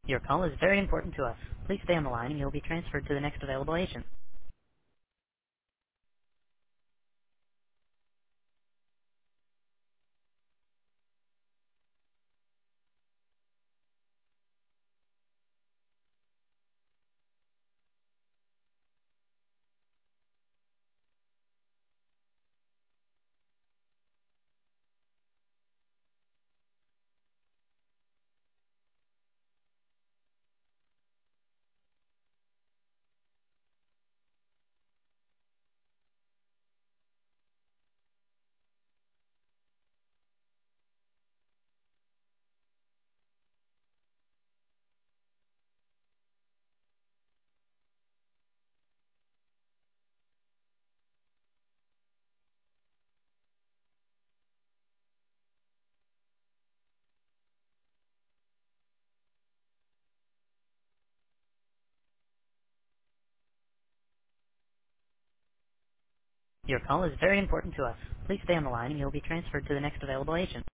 Your call is very important to us. Please stay on the line and you'll be transferred to the next available agent. Your call is very important to us. Please stay on the line and you'll be transferred to the next available agent.